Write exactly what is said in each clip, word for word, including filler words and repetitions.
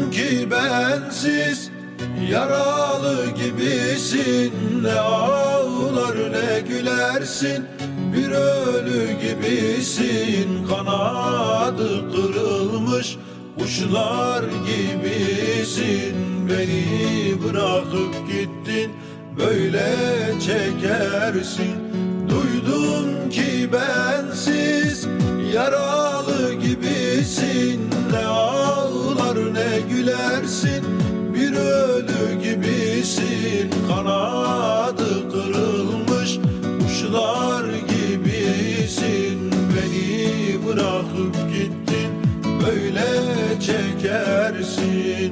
ki bensiz yaralı gibisin. Ne ağlar ne gülersin, bir ölü gibisin. Kanadı kırılmış kuşlar gibisin. Beni bırakıp gittin, böyle çekersin. Duydum ki bensiz yaralı gibisin. Ne ağlar ne gülersin, bir ölü gibisin. Kanadı kırılmış kuşlar gibisin. Beni bırakıp gittin, böyle çekersin.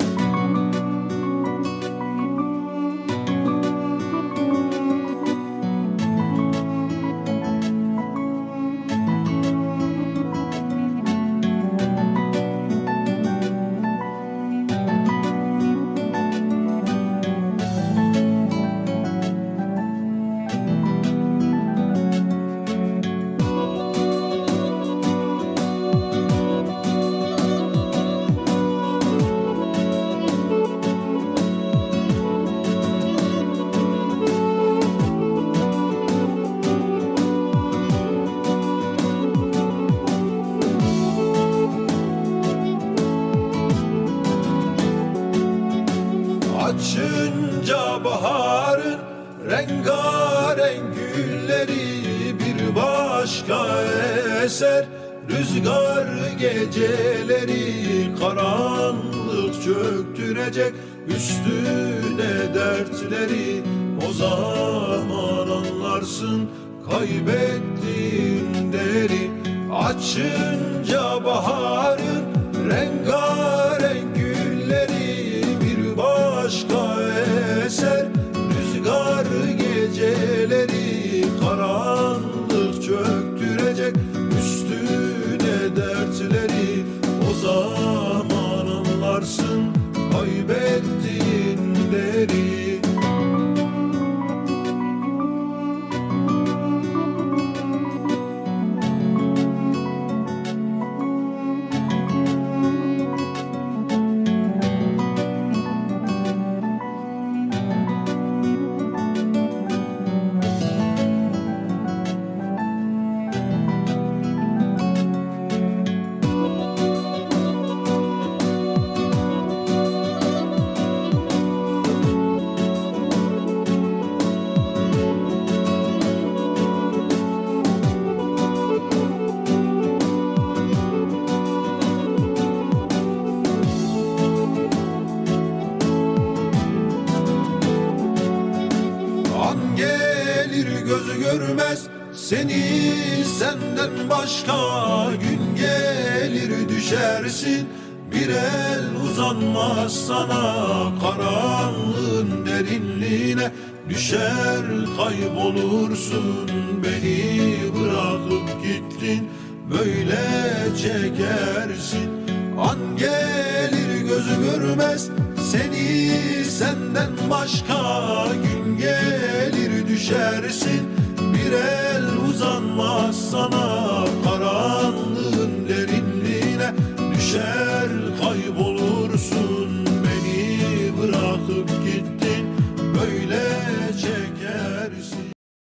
Açınca baharın rengarenk gülleri bir başka eser. Rüzgar geceleri karanlık çöktürecek üstüne dertleri. O zaman anlarsın kaybettiğin değeri. Açınca baharın rengarenk gülleri bir başka eser. Rüzgar geceleri karanlık çöktürecek üstüne dertleri. O zaman anlarsın kaybettiğin değeri. Gelir gözü görmez seni senden başka. Gün gelir düşersin, bir el uzanmaz sana. Karanlığın derinliğine düşer kaybolursun. Beni bırakıp gittin, böyle çekersin. An gelir gözü görmez seni senden başka. Gün gelir düşersin,